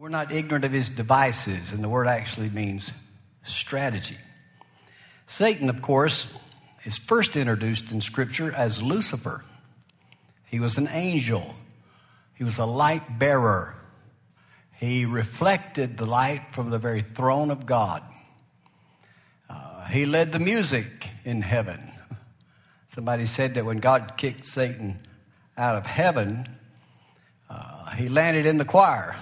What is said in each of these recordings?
We're not ignorant of his devices, and the word actually means strategy. Satan, of course, is first introduced in Scripture as Lucifer. He was an angel. He was a light bearer. He reflected the light from the very throne of God. He led the music in heaven. Somebody said that when God kicked Satan out of heaven, he landed in the choir.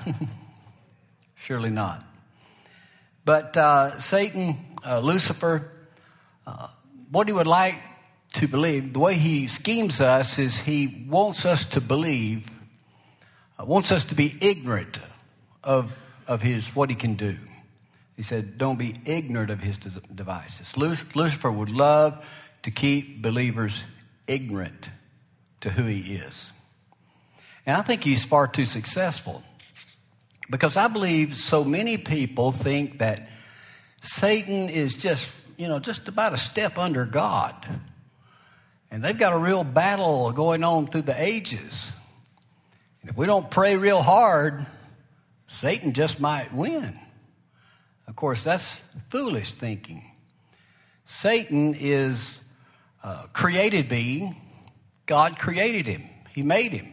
Surely not. But Satan, Lucifer, what he would like to believe, the way he schemes us is he wants us to believe, wants us to be ignorant of what he can do. He said, don't be ignorant of his devices. Lucifer would love to keep believers ignorant to who he is. And I think he's far too successful. Because I believe so many people think that Satan is just about a step under God. And they've got a real battle going on through the ages. And if we don't pray real hard, Satan just might win. Of course, that's foolish thinking. Satan is a created being. God created him. He made him.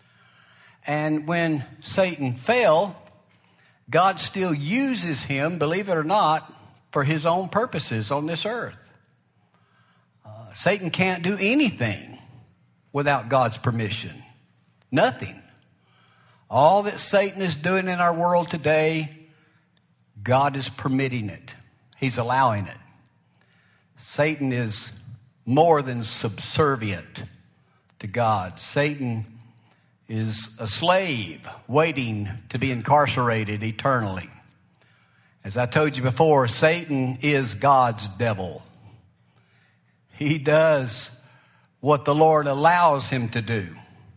And when Satan fell, God still uses him, believe it or not, for his own purposes on this earth. Satan can't do anything without God's permission. Nothing. All that Satan is doing in our world today, God is permitting it. He's allowing it. Satan is more than subservient to God. Satan is a slave waiting to be incarcerated eternally. As I told you before, Satan is God's devil. He does what the Lord allows him to do.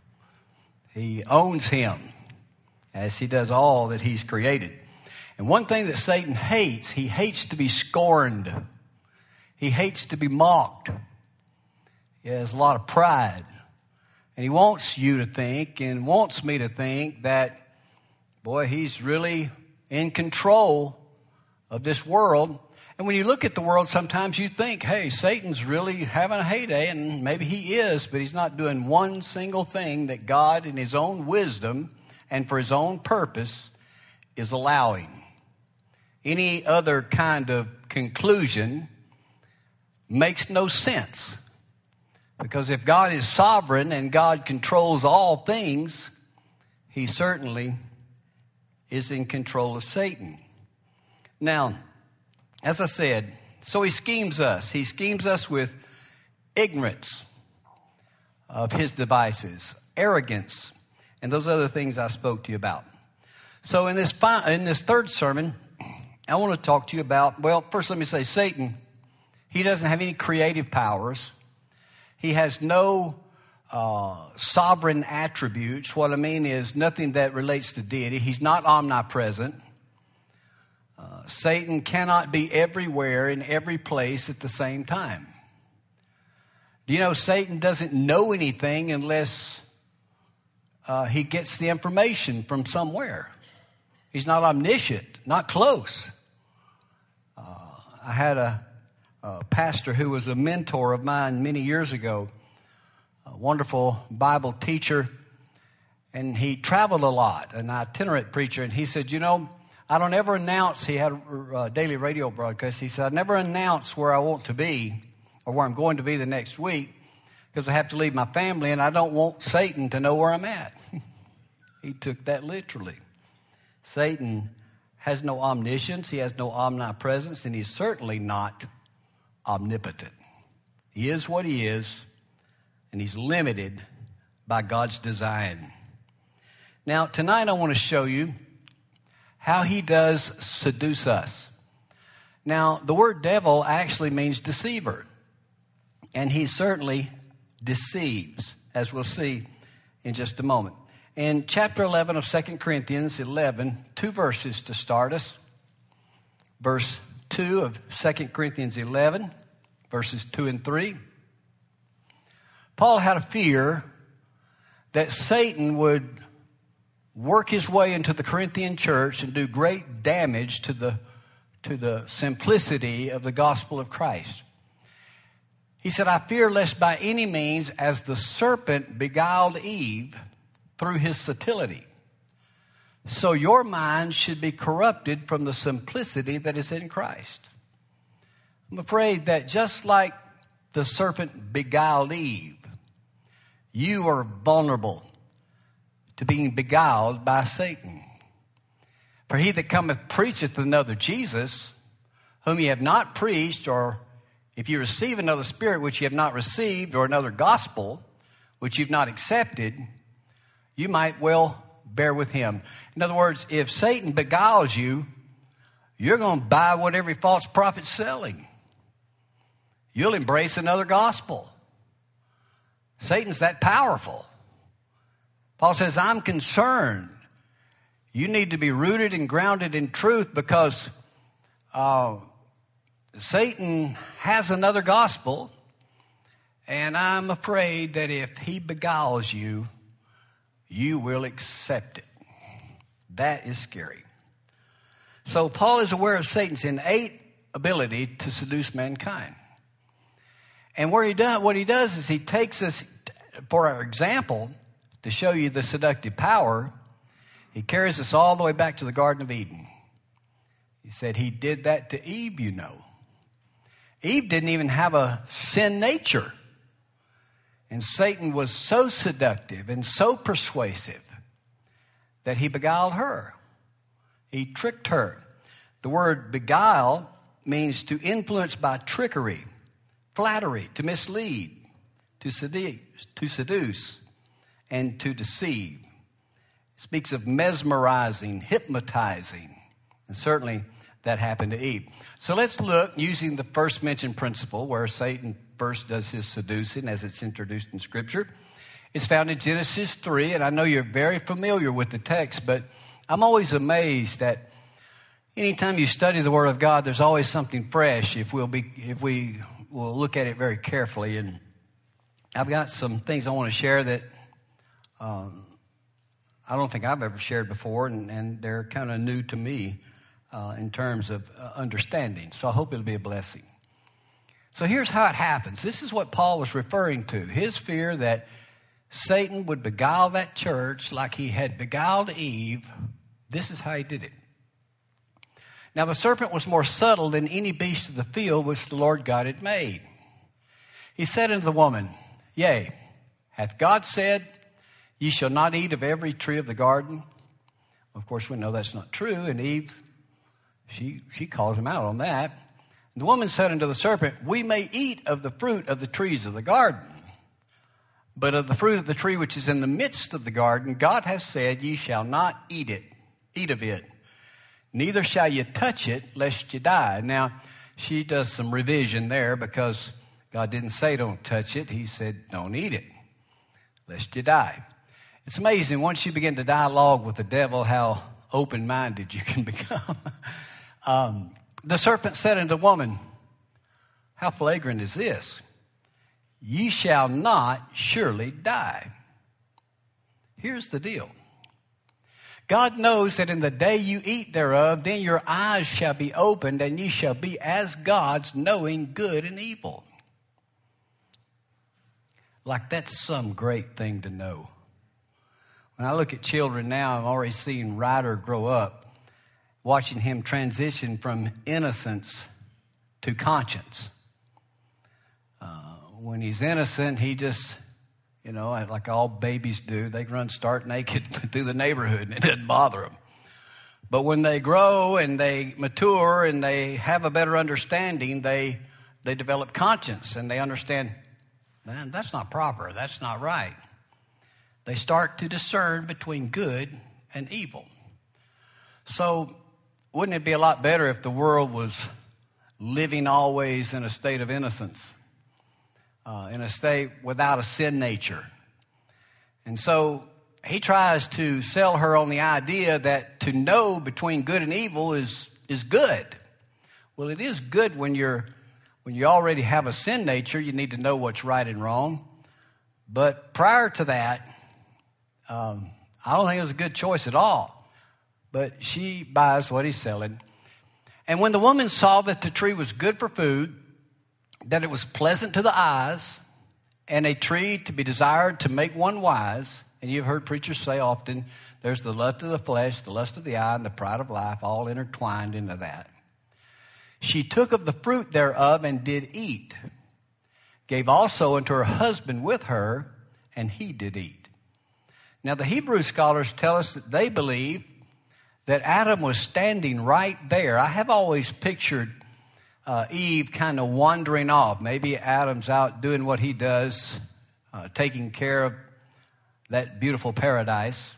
He owns him as he does all that he's created. And one thing that Satan hates, he hates to be scorned. He hates to be mocked. He has a lot of pride. And he wants you to think and wants me to think that, boy, he's really in control of this world. And when you look at the world, sometimes you think, hey, Satan's really having a heyday, and maybe he is, but he's not doing one single thing that God in his own wisdom and for his own purpose is allowing. Any other kind of conclusion makes no sense. Because if God is sovereign and God controls all things, he certainly is in control of Satan. Now, as I said, so he schemes us. He schemes us with ignorance of his devices, arrogance, and those other things I spoke to you about. So in this third sermon, I want to talk to you about, well, first let me say Satan, he doesn't have any creative powers. He has no sovereign attributes. What I mean is nothing that relates to deity. He's not omnipresent. Satan cannot be everywhere in every place at the same time. Do you know Satan doesn't know anything unless he gets the information from somewhere? He's not omniscient, not close. I had a pastor who was a mentor of mine many years ago, a wonderful Bible teacher, and he traveled a lot, an itinerant preacher, and he said, I don't ever announce, he had a daily radio broadcast, he said, I never announce where I want to be or where I'm going to be the next week because I have to leave my family and I don't want Satan to know where I'm at. He took that literally. Satan has no omniscience, he has no omnipresence, and he's certainly not omnipotent. He is what he is, and he's limited by God's design. Now, tonight I want to show you how he does seduce us. Now, the word devil actually means deceiver, and he certainly deceives, as we'll see in just a moment. In chapter 11 of 2 Corinthians 11, 2 verses to start us. Verse 2 of 2 Corinthians 11, verses 2 and 3. Paul had a fear that Satan would work his way into the Corinthian church and do great damage to the simplicity of the gospel of Christ. He said, I fear lest by any means, as the serpent beguiled Eve through his subtlety, so your mind should be corrupted from the simplicity that is in Christ. I'm afraid that just like the serpent beguiled Eve, you are vulnerable to being beguiled by Satan. For he that cometh preacheth another Jesus, whom ye have not preached, or if you receive another spirit which ye have not received, or another gospel which you've not accepted, you might well bear with him. In other words, if Satan beguiles you, you're going to buy what every false prophet's selling. You'll embrace another gospel. Satan's that powerful. Paul says, I'm concerned. You need to be rooted and grounded in truth, because Satan has another gospel, and I'm afraid that if he beguiles you, you will accept it. That is scary. So Paul is aware of Satan's innate ability to seduce mankind. And what he does is he takes us, for our example, to show you the seductive power. He carries us all the way back to the Garden of Eden. He said he did that to Eve, you know. Eve didn't even have a sin nature. And Satan was so seductive and so persuasive that he beguiled her. He tricked her. The word beguile means to influence by trickery, flattery, to mislead, to seduce, and to deceive. It speaks of mesmerizing, hypnotizing, and certainly that happened to Eve. So let's look using the first mentioned principle where Satan first does his seducing as it's introduced in Scripture. It's found in Genesis 3, and I know you're very familiar with the text, but I'm always amazed that anytime you study the Word of God, there's always something fresh if we will look at it very carefully. And I've got some things I want to share that I don't think I've ever shared before, and they're kind of new to me in terms of understanding. So I hope it'll be a blessing. So here's how it happens. This is what Paul was referring to. His fear that Satan would beguile that church like he had beguiled Eve. This is how he did it. Now the serpent was more subtle than any beast of the field which the Lord God had made. He said unto the woman, Yea, hath God said, Ye shall not eat of every tree of the garden? Of course, we know that's not true, and Eve, she calls him out on that. And the woman said unto the serpent, We may eat of the fruit of the trees of the garden, but of the fruit of the tree which is in the midst of the garden, God has said, Ye shall not eat of it, neither shall ye touch it, lest ye die. Now, she does some revision there, because God didn't say don't touch it. He said don't eat it, lest you die. It's amazing once you begin to dialogue with the devil how open-minded you can become. The serpent said unto the woman, How flagrant is this? Ye shall not surely die. Here's the deal. God knows that in the day you eat thereof, then your eyes shall be opened, and ye shall be as gods, knowing good and evil. Like that's some great thing to know. When I look at children now, I'm already seeing Ryder grow up, watching him transition from innocence to conscience. When he's innocent, he just, like all babies do, they run stark naked through the neighborhood and it doesn't bother them. But when they grow and they mature and they have a better understanding, they develop conscience and they understand, man, that's not proper, that's not right. They start to discern between good and evil. So wouldn't it be a lot better if the world was living always in a state of innocence, in a state without a sin nature? And so he tries to sell her on the idea that to know between good and evil is good. Well, it is good when you already have a sin nature. You need to know what's right and wrong. But prior to that, I I don't think it was a good choice at all. But she buys what he's selling. And when the woman saw that the tree was good for food, that it was pleasant to the eyes, and a tree to be desired to make one wise, and you've heard preachers say often, there's the lust of the flesh, the lust of the eye, and the pride of life, all intertwined into that. She took of the fruit thereof and did eat, gave also unto her husband with her, and he did eat. Now the Hebrew scholars tell us that they believe that Adam was standing right there. I have always pictured Eve kind of wandering off. Maybe Adam's out doing what he does, taking care of that beautiful paradise.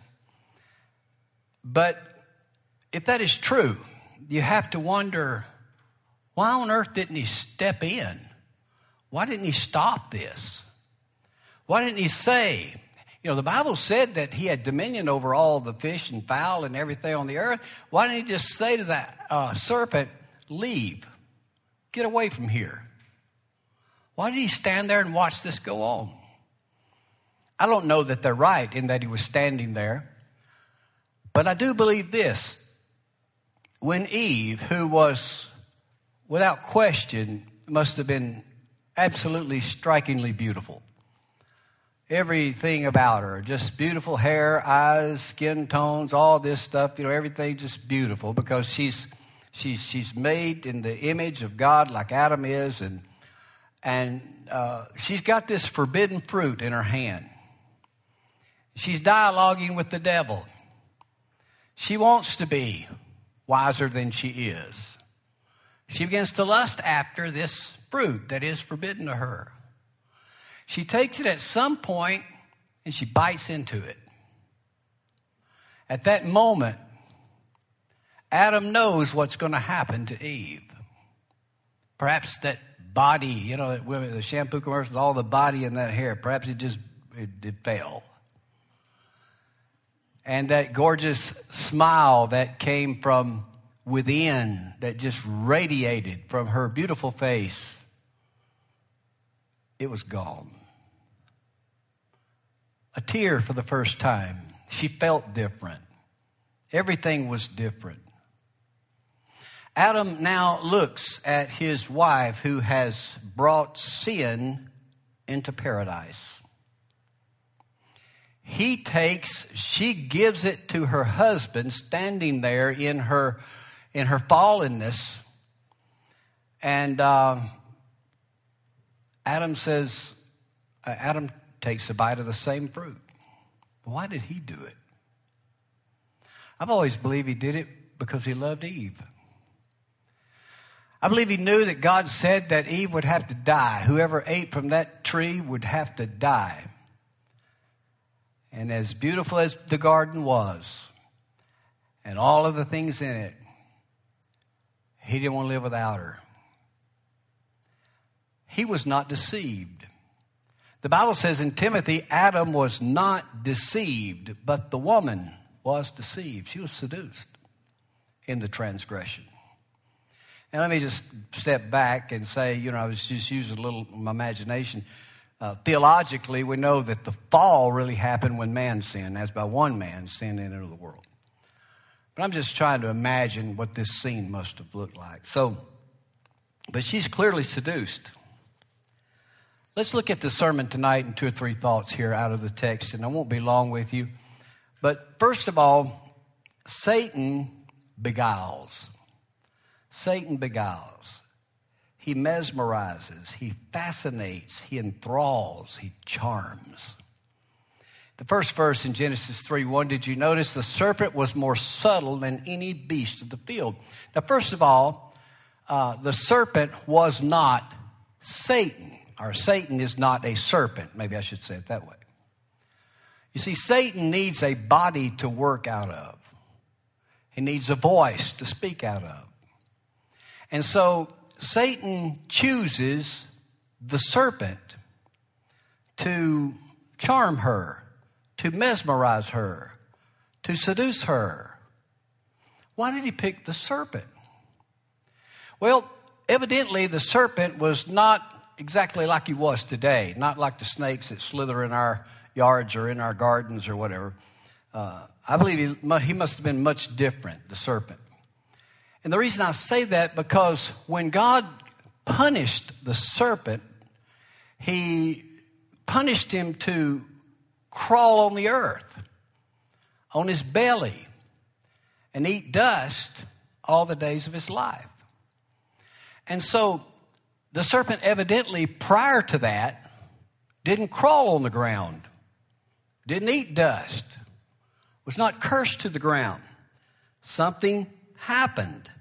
But if that is true, you have to wonder, why on earth didn't he step in? Why didn't he stop this? Why didn't he say, the Bible said that he had dominion over all the fish and fowl and everything on the earth. Why didn't he just say to that serpent, leave, get away from here? Why did he stand there and watch this go on? I don't know that they're right in that he was standing there. But I do believe this. When Eve, who was without question, must have been absolutely strikingly beautiful. Everything about her, just beautiful hair, eyes, skin tones, all this stuff, everything just beautiful because she's made in the image of God like Adam is, and she's got this forbidden fruit in her hand. She's dialoguing with the devil. She wants to be wiser than she is. She begins to lust after this fruit that is forbidden to her. She takes it at some point and she bites into it. At that moment, Adam knows what's going to happen to Eve. Perhaps that body, the shampoo commercials, all the body in that hair, perhaps it fell. And that gorgeous smile that came from within, that just radiated from her beautiful face, it was gone. A tear for the first time. She felt different. Everything was different. Adam now looks at his wife who has brought sin into paradise. She gives it to her husband standing there in her fallenness. And Adam takes a bite of the same fruit. Why did he do it? I've always believed he did it because he loved Eve. I believe he knew that God said that Eve would have to die. Whoever ate from that tree would have to die. And as beautiful as the garden was, and all of the things in it, he didn't want to live without her. He was not deceived. The Bible says in Timothy, Adam was not deceived, but the woman was deceived. She was seduced in the transgression. And let me just step back and say, I was just using a little my imagination. Theologically, we know that the fall really happened when man sinned, as by one man sin entered the world. But I'm just trying to imagine what this scene must have looked like. But she's clearly seduced. Let's look at the sermon tonight and 2 or 3 thoughts here out of the text, and I won't be long with you. But first of all, Satan beguiles. Satan beguiles. He mesmerizes. He fascinates. He enthralls. He charms. The first verse in Genesis 3:1, did you notice the serpent was more subtle than any beast of the field? Now, first of all, the serpent was not Satan. Or Satan is not a serpent. Maybe I should say it that way. You see, Satan needs a body to work out of. He needs a voice to speak out of. And so Satan chooses the serpent to charm her, to mesmerize her, to seduce her. Why did he pick the serpent? Well, evidently the serpent was not exactly like he was today, not like the snakes that slither in our yards or in our gardens or whatever. I believe he must have been much different, the serpent. And the reason I say that, because when God punished the serpent, he punished him to crawl on the earth, on his belly, and eat dust all the days of his life. And so the serpent evidently, prior to that, didn't crawl on the ground, didn't eat dust, was not cursed to the ground. Something happened.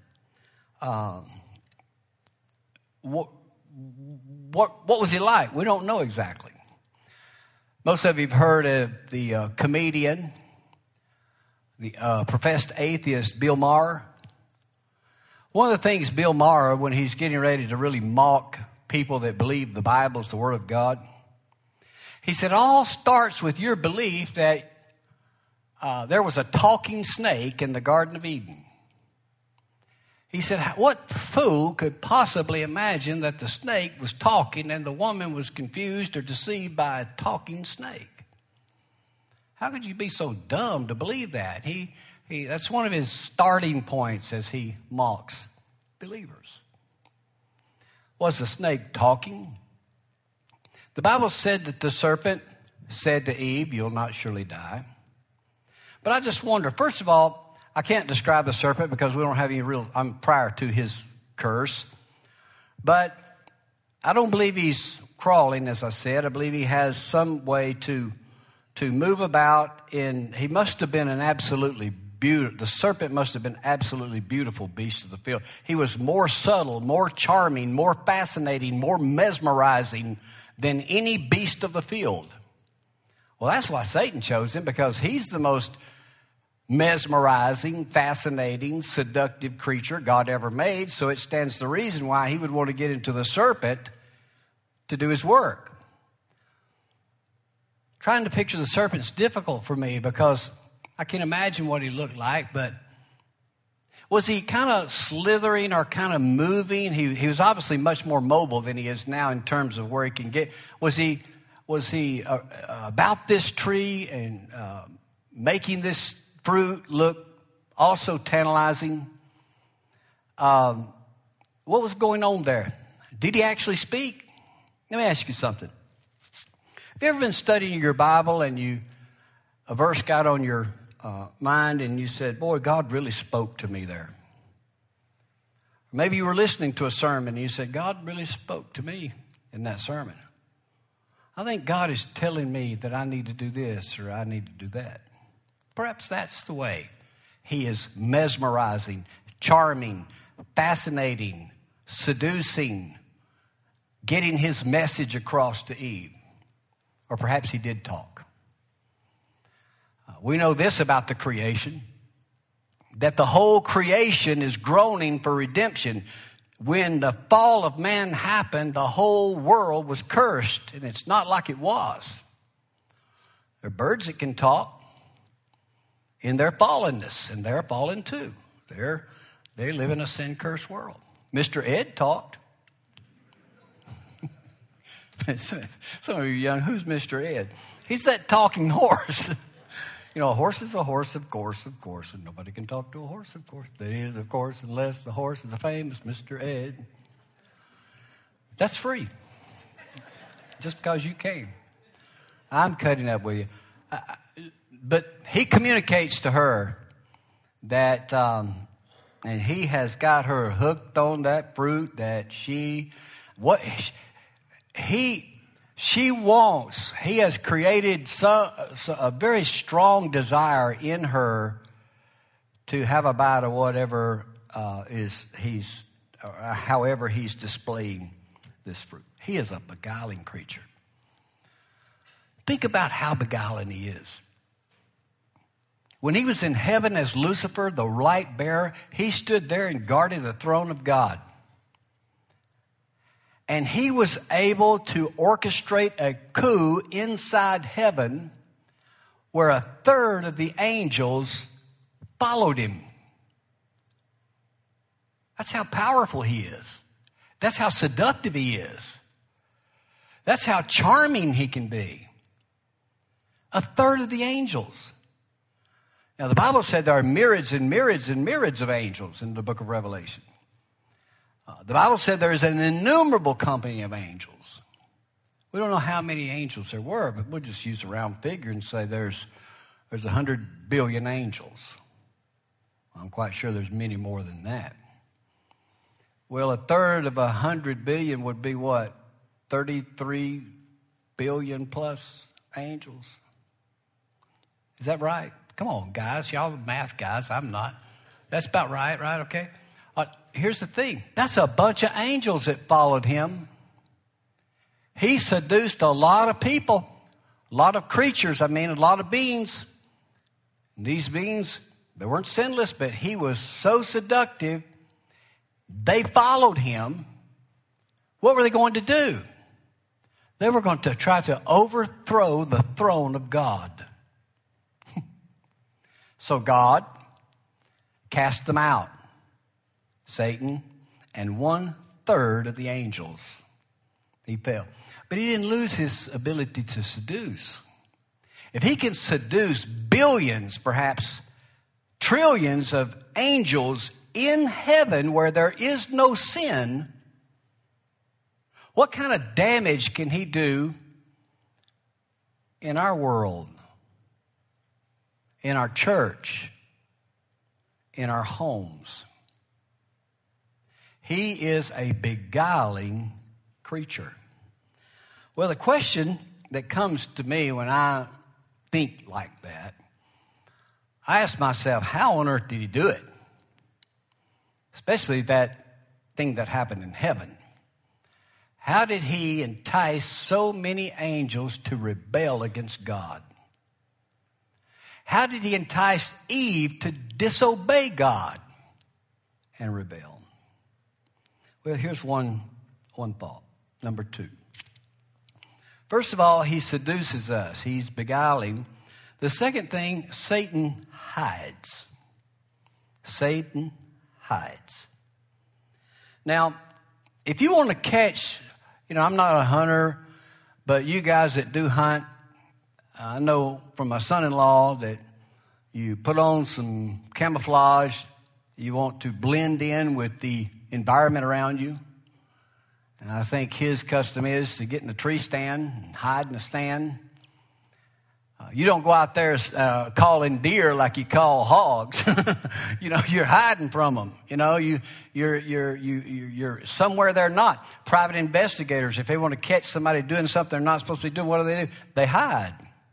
What was he like? We don't know exactly. Most of you have heard of the comedian, the professed atheist Bill Maher. One of the things Bill Maher, when he's getting ready to really mock people that believe the Bible is the Word of God, he said, it all starts with your belief that there was a talking snake in the Garden of Eden. He said, what fool could possibly imagine that the snake was talking and the woman was confused or deceived by a talking snake? How could you be so dumb to believe that? That's one of his starting points as he mocks believers. Was the snake talking? The Bible said that the serpent said to Eve, you'll not surely die. But I just wonder, first of all, I can't describe the serpent because we don't have any I'm prior to his curse. But I don't believe he's crawling, as I said. I believe he has some way to move about he must have been an absolutely beautiful, the serpent must have been absolutely beautiful beast of the field. He was more subtle, more charming, more fascinating, more mesmerizing than any beast of the field. Well, that's why Satan chose him, because he's the most mesmerizing, fascinating, seductive creature God ever made. So it stands to reason why he would want to get into the serpent to do his work. Trying to picture the serpent's difficult for me because I can imagine what he looked like, but was he kind of slithering or kind of moving? He was obviously much more mobile than he is now in terms of where he can get. Was he about this tree and making this fruit look also tantalizing? What was going on there? Did he actually speak? Let me ask you something. Have you ever been studying your Bible and a verse got on your mind and you said, boy, God really spoke to me there? Maybe you were listening to a sermon and you said, God really spoke to me in that sermon. I think God is telling me that I need to do this or I need to do that. Perhaps that's the way he is mesmerizing, charming, fascinating, seducing, getting his message across to Eve. Or perhaps he did talk. We know this about the creation, that the whole creation is groaning for redemption. When the fall of man happened, the whole world was cursed, and it's not like it was. There are birds that can talk in their fallenness, and they're fallen too. They live in a sin-cursed world. Mr. Ed talked. Some of you young, who's Mr. Ed? He's that talking horse. You know, a horse is a horse, of course, and nobody can talk to a horse, of course. That is, of course, unless the horse is a famous Mr. Ed. That's free. Just because you came. I'm cutting up with you. But he communicates to her that, and he has got her hooked on that fruit that he has created a very strong desire in her to have a bite of whatever however he's displaying this fruit. He is a beguiling creature. Think about how beguiling he is. When he was in heaven as Lucifer, the light bearer, he stood there and guarded the throne of God. And he was able to orchestrate a coup inside heaven where a third of the angels followed him. That's how powerful he is. That's how seductive he is. That's how charming he can be. A third of the angels. Now, the Bible said there are myriads and myriads and myriads of angels in the book of Revelation. The Bible said there's an innumerable company of angels. We don't know how many angels there were, but we'll just use a round figure and say there's 100 billion angels. I'm quite sure there's many more than that. Well, a third of 100 billion would be what? 33 billion plus angels. Is that right? Come on, guys. Y'all are math guys. I'm not. That's about right, okay? Here's the thing. That's a bunch of angels that followed him. He seduced a lot of people, a lot of creatures, a lot of beings. And these beings, they weren't sinless, but he was so seductive, they followed him. What were they going to do? They were going to try to overthrow the throne of God. So God cast them out, Satan, and 1/3 of the angels. He fell. But he didn't lose his ability to seduce. If he can seduce billions, perhaps trillions of angels in heaven where there is no sin, what kind of damage can he do in our world, in our church, in our homes? He is a beguiling creature. Well, the question that comes to me when I think like that, I ask myself, how on earth did he do it? Especially that thing that happened in heaven. How did he entice so many angels to rebel against God? How did he entice Eve to disobey God and rebel? Well, here's one thought. Number 2. First of all, he seduces us. He's beguiling. The second thing, Satan hides. Satan hides. Now, if you want to catch, I'm not a hunter, but you guys that do hunt, I know from my son-in-law that you put on some camouflage. You want to blend in with the environment around you. And I think his custom is to get in a tree stand and hide in the stand. You don't go out there calling deer like you call hogs. You're hiding from them. You're somewhere they're not. Private investigators, if they want to catch somebody doing something they're not supposed to be doing, what do? They hide.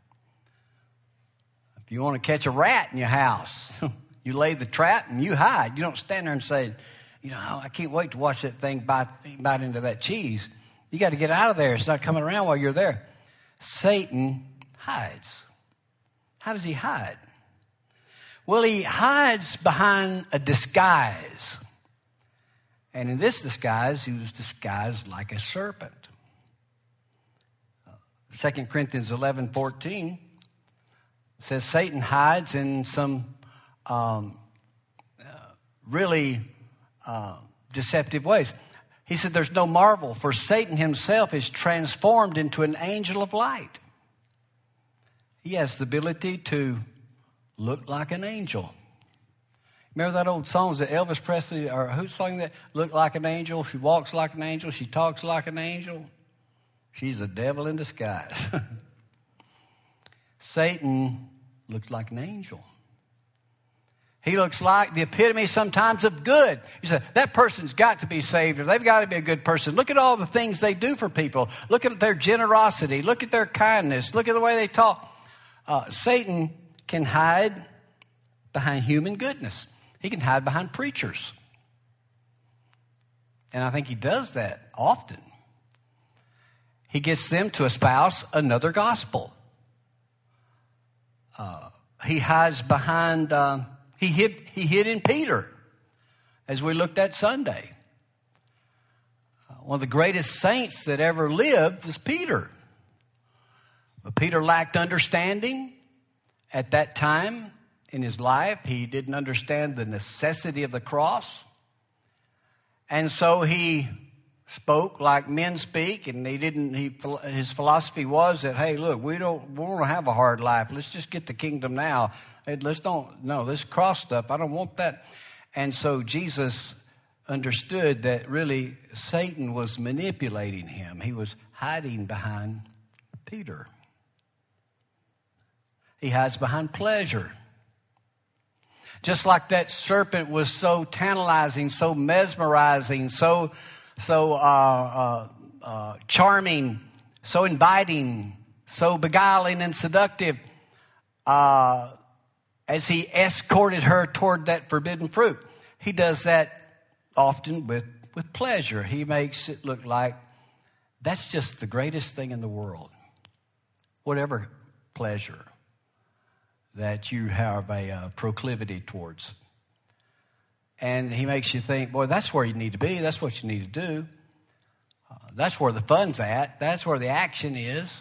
If you want to catch a rat in your house, you lay the trap and you hide. You don't stand there and say, I can't wait to watch that thing bite into that cheese. You got to get out of there. It's not coming around while you're there. Satan hides. How does he hide? Well, he hides behind a disguise. And in this disguise, he was disguised like a serpent. 2 Corinthians 11:14 says Satan hides in some really deceptive ways. He said there's no marvel, for Satan himself is transformed into an angel of light. He has the ability to look like an angel. Remember that old song that Elvis Presley, or who sang that? Look like an angel, she walks like an angel, she talks like an angel. She's a devil in disguise. Satan looks like an angel. He looks like the epitome sometimes of good. You say, that person's got to be saved, or they've got to be a good person. Look at all the things they do for people. Look at their generosity. Look at their kindness. Look at the way they talk. Satan can hide behind human goodness. He can hide behind preachers. And I think he does that often. He gets them to espouse another gospel. He hides behind... He hid in Peter, as we looked at Sunday. One of the greatest saints that ever lived was Peter. But Peter lacked understanding at that time in his life. He didn't understand the necessity of the cross. And so he spoke like men speak, and his philosophy was that, hey, look, we want to have a hard life. Let's just get the kingdom now. Hey, this cross stuff, I don't want that. And so Jesus understood that really Satan was manipulating him. He was hiding behind Peter. He hides behind pleasure. Just like that serpent was so tantalizing, so mesmerizing, so charming, so inviting, so beguiling and seductive, as he escorted her toward that forbidden fruit. He does that often with pleasure. He makes it look like that's just the greatest thing in the world. Whatever pleasure that you have a proclivity towards. And he makes you think, boy, that's where you need to be. That's what you need to do. That's where the fun's at. That's where the action is.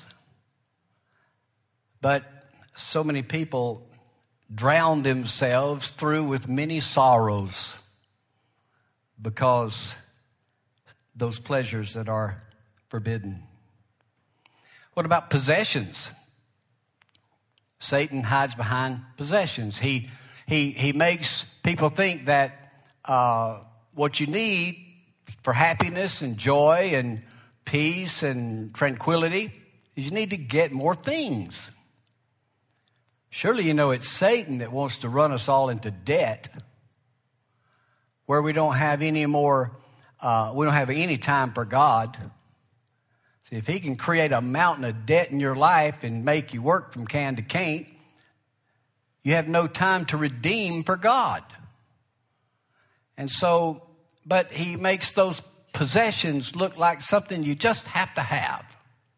But so many people drown themselves through with many sorrows because those pleasures that are forbidden. What about possessions? Satan hides behind possessions. He makes people think that what you need for happiness and joy and peace and tranquility is you need to get more things. Surely you know it's Satan that wants to run us all into debt where we don't have any more, we don't have any time for God. See, if he can create a mountain of debt in your life and make you work from can to can't, you have no time to redeem for God. And so, but he makes those possessions look like something you just have to have.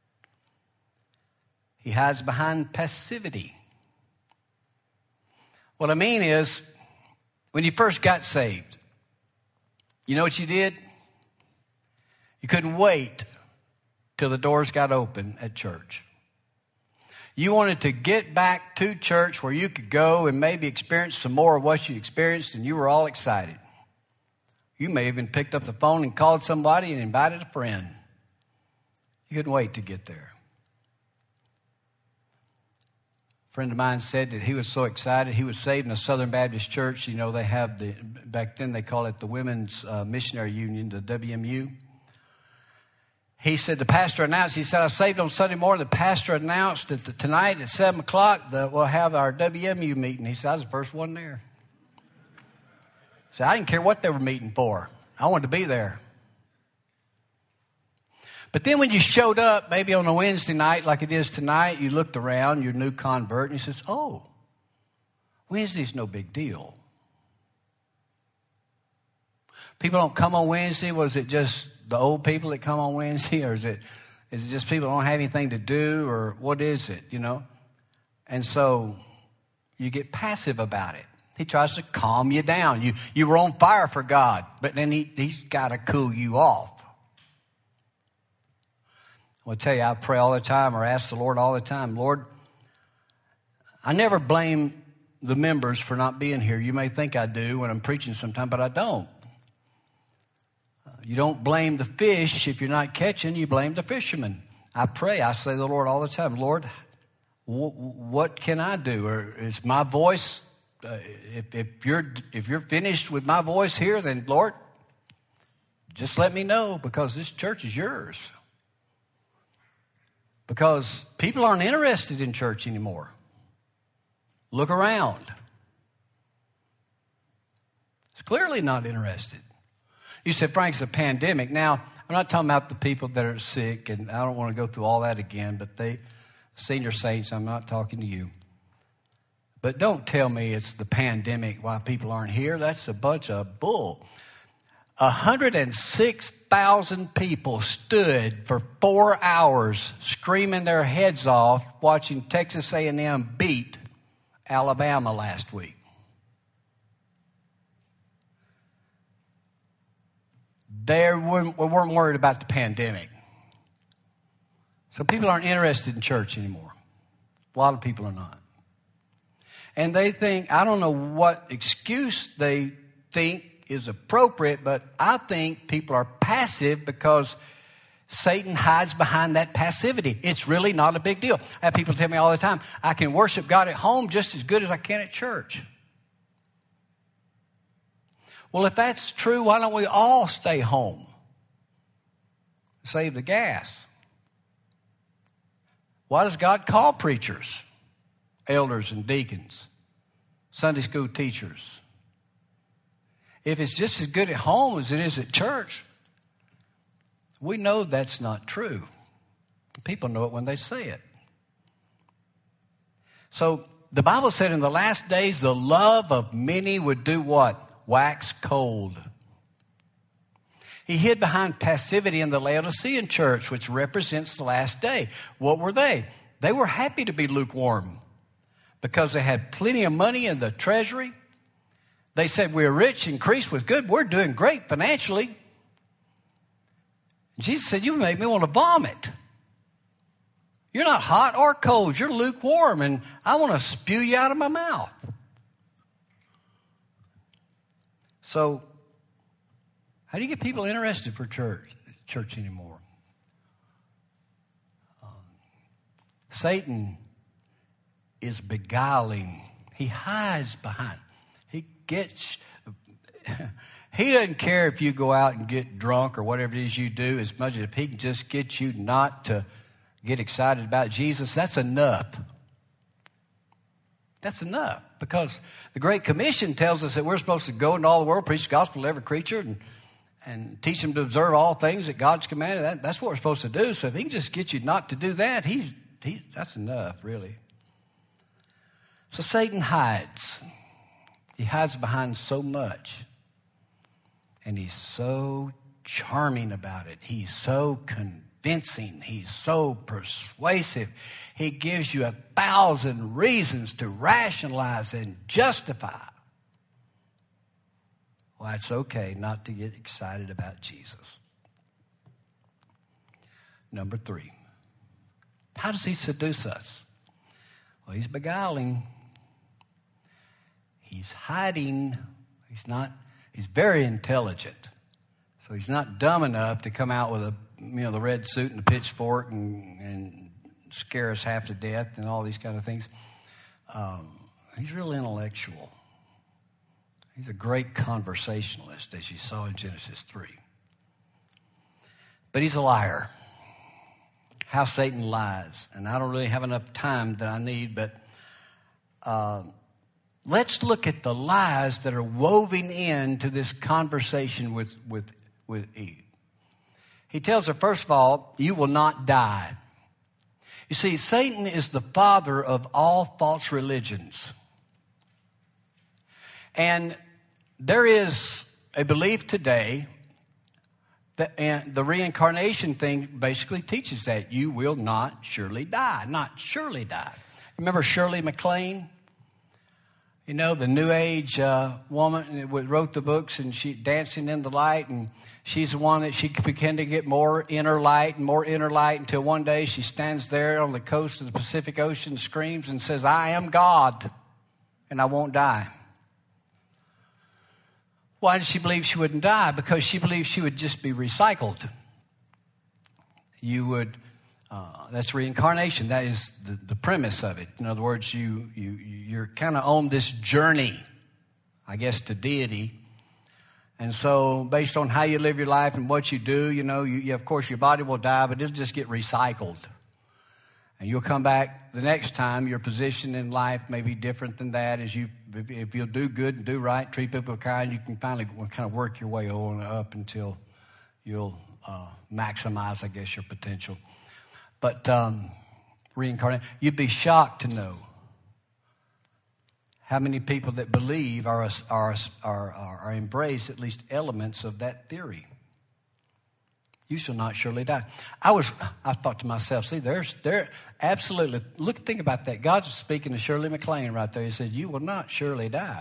He hides behind passivity. What I mean is, when you first got saved, you know what you did? You couldn't wait till the doors got open at church. You wanted to get back to church where you could go and maybe experience some more of what you experienced, and you were all excited. You may have even picked up the phone and called somebody and invited a friend. You couldn't wait to get there. A friend of mine said that he was so excited. He was saved in a Southern Baptist church. You know, they have back then they call it the Women's Missionary Union, the WMU. He said the pastor announced, he said, I saved on Sunday morning. The pastor announced that tonight at 7 o'clock that we'll have our WMU meeting. He said, I was the first one there. He said, I didn't care what they were meeting for. I wanted to be there. But then when you showed up, maybe on a Wednesday night like it is tonight, you looked around, you're a new convert, and you says, oh, Wednesday's no big deal. People don't come on Wednesday. Was it just the old people that come on Wednesday, or is it just people don't have anything to do, or what is it, you know? And so you get passive about it. He tries to calm you down. You were on fire for God, but then he's got to cool you off. I'll tell you, I pray all the time or ask the Lord all the time, Lord, I never blame the members for not being here. You may think I do when I'm preaching sometime, but I don't. You don't blame the fish if you're not catching. You blame the fisherman. I pray. I say to the Lord all the time, Lord, what can I do? Or is my voice, if you're finished with my voice here, then Lord, just let me know, because this church is yours. Because people aren't interested in church anymore. Look around. It's clearly not interested. You said, Frank, it's a pandemic. Now, I'm not talking about the people that are sick, and I don't want to go through all that again, but senior saints, I'm not talking to you. But don't tell me it's the pandemic why people aren't here. That's a bunch of bull. 106,000 people stood for 4 hours screaming their heads off watching Texas A&M beat Alabama last week. We weren't worried about the pandemic. So people aren't interested in church anymore. A lot of people are not. And they think, I don't know what excuse they think is appropriate, but I think people are passive because Satan hides behind that passivity. It's really not a big deal. I have people tell me all the time, I can worship God at home just as good as I can at church. Well, if that's true, why don't we all stay home? Save the gas. Why does God call preachers, elders and deacons, Sunday school teachers? If it's just as good at home as it is at church, we know that's not true. People know it when they say it. So the Bible said in the last days, the love of many would do what? Wax cold. He hid behind passivity in the Laodicean church, which represents the last day. What were they? They were happy to be lukewarm because they had plenty of money in the treasury. They said, we're rich, increased with good. We're doing great financially. Jesus said, you make me want to vomit. You're not hot or cold. You're lukewarm, and I want to spew you out of my mouth. So, how do you get people interested for church anymore? Satan is beguiling. He hides behind. He doesn't care if you go out and get drunk or whatever it is you do, as much as if he can just get you not to get excited about Jesus. That's enough. That's enough, because the Great Commission tells us that we're supposed to go into all the world, preach the gospel to every creature, and teach them to observe all things that God's commanded. That's what we're supposed to do. So if he can just get you not to do that, that's enough, really. So Satan hides. He hides behind so much. And he's so charming about it. He's so convincing. He's so persuasive. He gives you 1,000 reasons to rationalize and justify why it's okay not to get excited about Jesus. Number 3. How does he seduce us? Well, he's beguiling. He's hiding. He's very intelligent. So he's not dumb enough to come out with the red suit and the pitchfork and scare us half to death and all these kind of things. He's real intellectual. He's a great conversationalist, as you saw in Genesis 3. But he's a liar. How Satan lies. And I don't really have enough time that I need, but let's look at the lies that are woven into this conversation with Eve. He tells her, first of all, you will not die. You see, Satan is the father of all false religions. And there is a belief today that the reincarnation thing basically teaches that you will not surely die. Not surely die. Remember Shirley MacLaine? You know, the New Age woman that wrote the books, and she Dancing in the Light, and she's the one that she began to get more inner light until one day she stands there on the coast of the Pacific Ocean, screams and says, I am God, and I won't die. Why did she believe she wouldn't die? Because she believed she would just be recycled. That's reincarnation. That is the premise of it. In other words, you're kind of on this journey, I guess, to deity. And so based on how you live your life and what you do, of course your body will die, but it'll just get recycled. And you'll come back the next time. Your position in life may be different than that. If you'll do good and do right, treat people kind, you can finally kind of work your way on up until you'll maximize, I guess, your potential. But reincarnate, you'd be shocked to know how many people that believe are embrace at least elements of that theory. You shall not surely die. I thought to myself, see, there absolutely, think about that. God's speaking to Shirley MacLaine right there. He said, you will not surely die.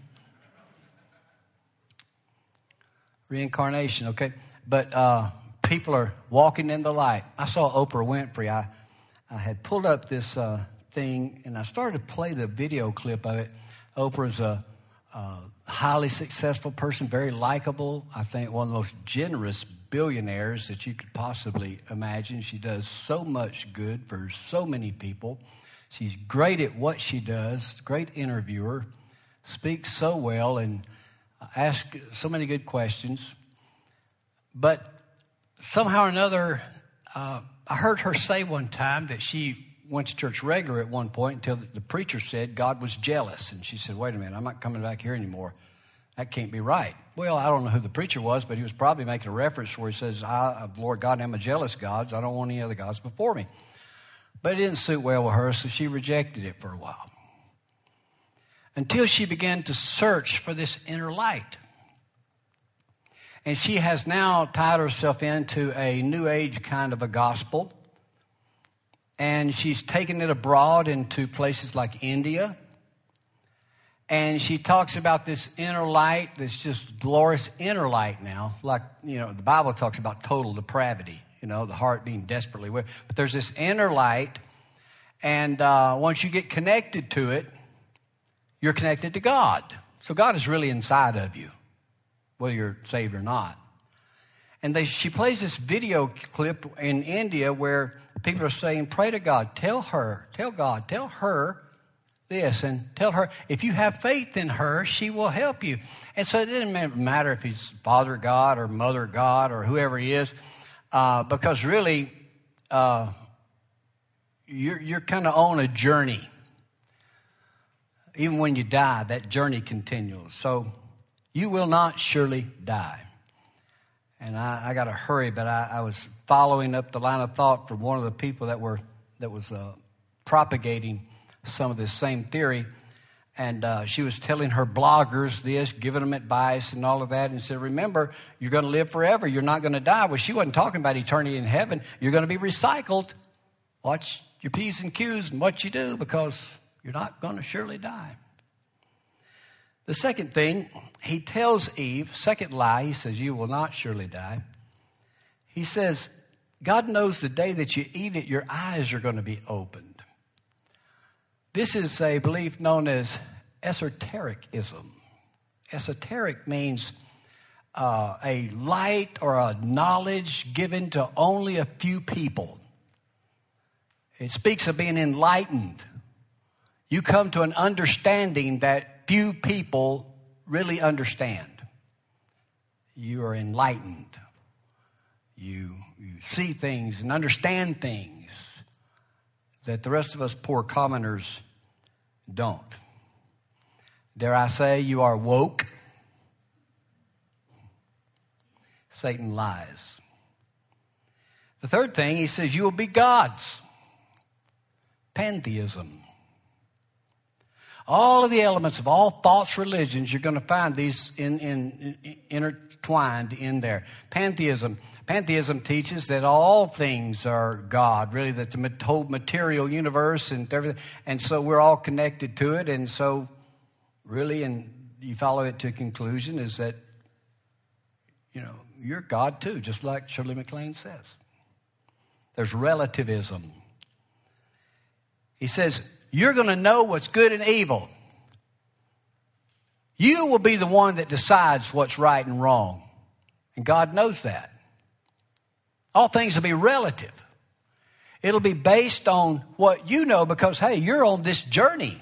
Reincarnation, okay? But people are walking in the light. I saw Oprah Winfrey. I had pulled up this thing, and I started to play the video clip of it. Oprah's a highly successful person, very likable. I think one of the most generous billionaires that you could possibly imagine. She does so much good for so many people. She's great at what she does, great interviewer, speaks so well, and asks so many good questions. But somehow or another, I heard her say one time that she went to church regular at one point until the preacher said God was jealous. And she said, wait a minute, I'm not coming back here anymore. That can't be right. Well, I don't know who the preacher was, but he was probably making a reference where he says, Lord God, I'm a jealous God, so I don't want any other gods before me. But it didn't suit well with her, so she rejected it for a while. Until she began to search for this inner light. And she has now tied herself into a New Age kind of a gospel. And she's taken it abroad into places like India. And she talks about this inner light, this just glorious inner light now. Like, the Bible talks about total depravity, the heart being desperately wicked. But there's this inner light. And once you get connected to it, you're connected to God. So God is really inside of you, whether you're saved or not. And she plays this video clip in India where people are saying, pray to God, tell God, tell her this, and tell her if you have faith in her, she will help you. And so it didn't matter if he's Father God or Mother God or whoever he is, because really you're kind of on a journey. Even when you die, that journey continues. So you will not surely die. And I got to hurry, but I was following up the line of thought from one of the people that was propagating some of this same theory. And she was telling her bloggers this, giving them advice and all of that, and said, remember, you're going to live forever. You're not going to die. Well, she wasn't talking about eternity in heaven. You're going to be recycled. Watch your P's and Q's and what you do, because you're not going to surely die. The second thing, he tells Eve, second lie, he says, you will not surely die. He says, God knows the day that you eat it, your eyes are going to be opened. This is a belief known as esotericism. Esoteric means a light or a knowledge given to only a few people. It speaks of being enlightened. You come to an understanding that few people really understand. You are enlightened. You see things and understand things that the rest of us poor commoners don't. Dare I say, you are woke? Satan lies. The third thing, he says, you will be gods. Pantheism. All of the elements of all false religions, you're going to find these intertwined in there. Pantheism. Pantheism teaches that all things are God, really, that the whole material universe and everything. And so we're all connected to it. And so really, and you follow it to a conclusion, is that, you're God too, just like Shirley MacLaine says. There's relativism. He says, you're going to know what's good and evil. You will be the one that decides what's right and wrong. And God knows that. All things will be relative. It'll be based on what you know because, hey, you're on this journey.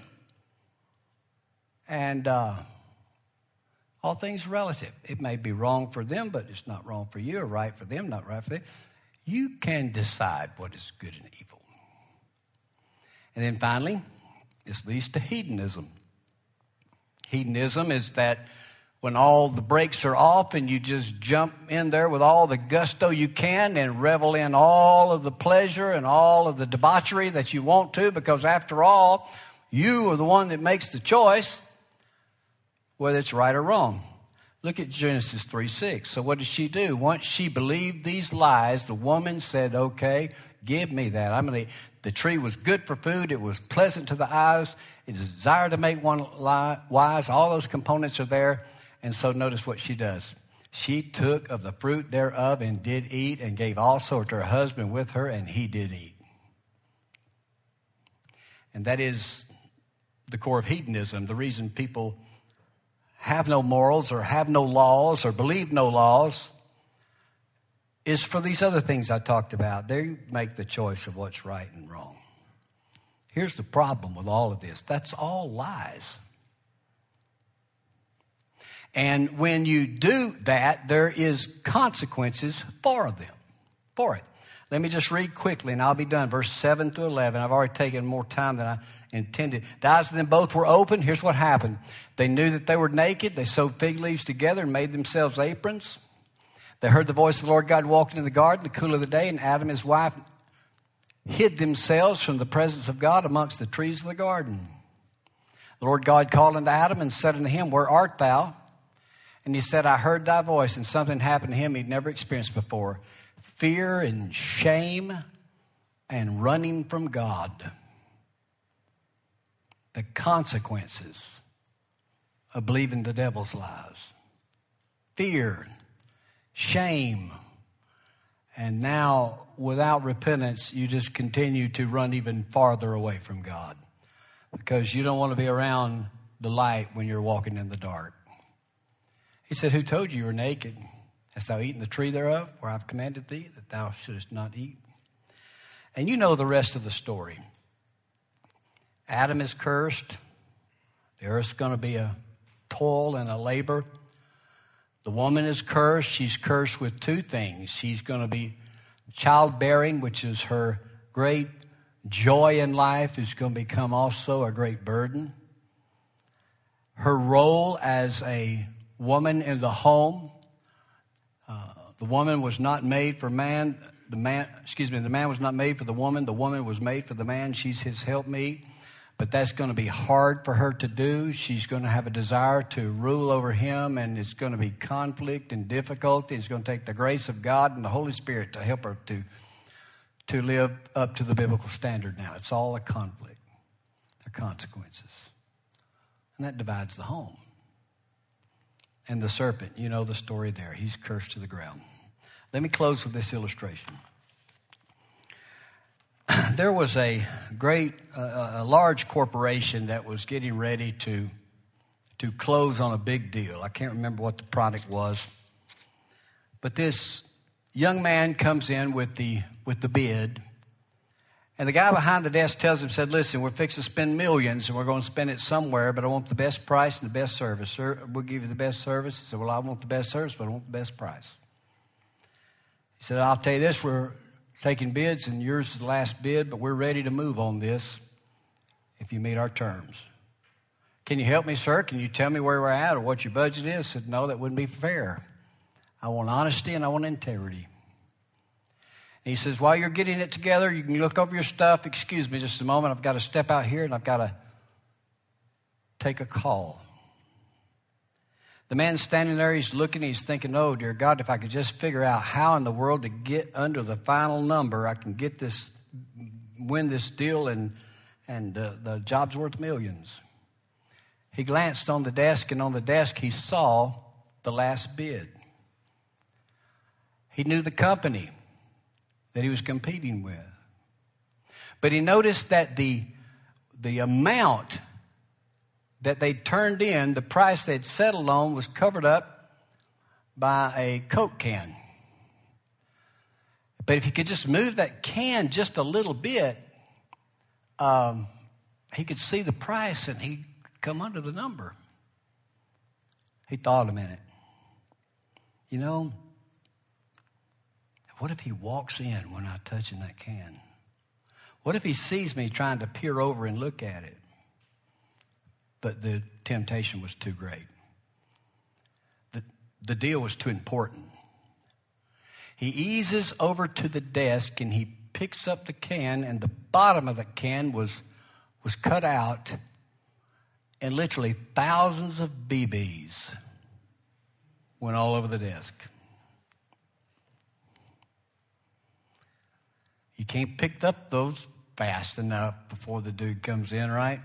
And all things are relative. It may be wrong for them, but it's not wrong for you, or right for them, not right for them. You can decide what is good and evil. And then finally, this leads to hedonism. Hedonism is that when all the brakes are off and you just jump in there with all the gusto you can and revel in all of the pleasure and all of the debauchery that you want to, because after all, you are the one that makes the choice whether it's right or wrong. Look at Genesis 3:6. So what did she do? Once she believed these lies, the woman said, okay, give me that. The tree was good for food. It was pleasant to the eyes. It desired to make one wise. All those components are there. And so notice what she does. She took of the fruit thereof and did eat, and gave also to her husband with her, and he did eat. And that is the core of hedonism, the reason people have no morals or have no laws or believe no laws. is for these other things I talked about. They make the choice of what's right and wrong. Here's the problem with all of this. That's all lies. And when you do that, there is consequences for it. Let me just read quickly, and I'll be done. Verse 7 through 11. I've already taken more time than I intended. The eyes of them both were open. Here's what happened. They knew that they were naked. They sewed fig leaves together and made themselves aprons. They heard the voice of the Lord God walking in the garden in the cool of the day, and Adam and his wife hid themselves from the presence of God amongst the trees of the garden. The Lord God called unto Adam and said unto him, Where art thou? And he said, I heard thy voice, and something happened to him he'd never experienced before. Fear and shame and running from God. The consequences of believing the devil's lies. Fear, shame, and now without repentance, you just continue to run even farther away from God because you don't want to be around the light when you're walking in the dark. He said, Who told you were naked? Hast thou eaten the tree thereof, where I've commanded thee, that thou shouldest not eat? And you know the rest of the story. Adam is cursed. The earth's going to be a toil and a labor. The woman is cursed. She's cursed with two things. She's going to be childbearing, which is her great joy in life, is going to become also a great burden. Her role as a woman in the home. The woman was not made for man. The man was not made for the woman. The woman was made for the man. She's his helpmeet. But that's going to be hard for her to do. She's going to have a desire to rule over him, and it's going to be conflict and difficulty. It's going to take the grace of God and the Holy Spirit to help her to live up to the biblical standard now. It's all a conflict, the consequences. And that divides the home. And the serpent, you know the story there. He's cursed to the ground. Let me close with this illustration. There was a large corporation that was getting ready to close on a big deal. I can't remember what the product was. But this young man comes in with the bid. And the guy behind the desk tells him, said, listen, we're fixing to spend millions, and we're going to spend it somewhere, but I want the best price and the best service. Sir, we'll give you the best service. He said, well, I want the best service, but I want the best price. He said, I'll tell you this, we're taking bids, and yours is the last bid, but we're ready to move on this if you meet our terms. Can you help me, sir? Can you tell me where we're at or what your budget is? I said, no, that wouldn't be fair. I want honesty and I want integrity. And he says, while you're getting it together, you can look over your stuff. Excuse me just a moment. I've got to step out here and I've got to take a call. The man standing there, he's looking, he's thinking, oh, dear God, if I could just figure out how in the world to get under the final number, I can get this, win this deal, and the job's worth millions. He glanced on the desk, and on the desk he saw the last bid. He knew the company that he was competing with. But he noticed that the amount that they turned in, the price they'd settled on, was covered up by a Coke can. But if he could just move that can just a little bit, he could see the price and he'd come under the number. He thought a minute. You know, what if he walks in when I'm touching that can? What if he sees me trying to peer over and look at it? But the temptation was too great. The deal was too important. He eases over to the desk and he picks up the can, and the bottom of the can was cut out, and literally thousands of BBs went all over the desk. You can't pick up those fast enough before the dude comes in, right?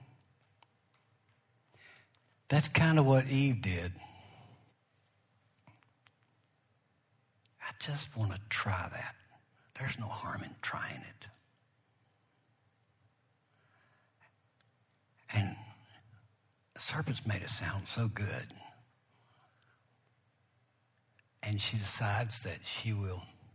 That's kind of what Eve did. I just want to try that. There's no harm in trying it. And the serpent's made it sound so good. And she decides that she will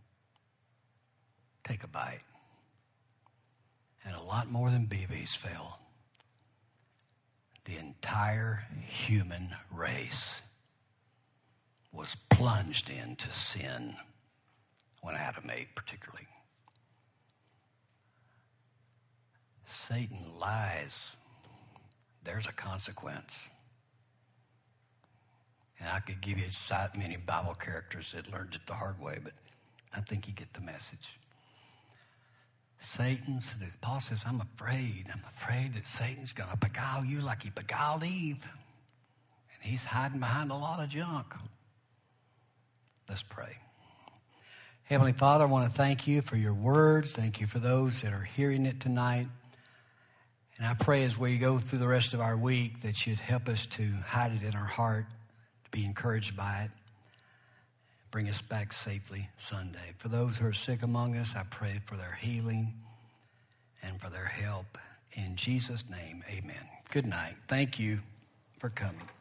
take a bite. And a lot more than BBs fell. The entire human race was plunged into sin when Adam ate, particularly. Satan lies. There's a consequence. And I could give you many Bible characters that learned it the hard way, but I think you get the message. Satan, Paul says, I'm afraid that Satan's going to beguile you like he beguiled Eve. And he's hiding behind a lot of junk. Let's pray. Heavenly Father, I want to thank you for your words. Thank you for those that are hearing it tonight. And I pray as we go through the rest of our week that you'd help us to hide it in our heart, to be encouraged by it. Bring us back safely Sunday. For those who are sick among us, I pray for their healing and for their help. In Jesus' name, amen. Good night. Thank you for coming.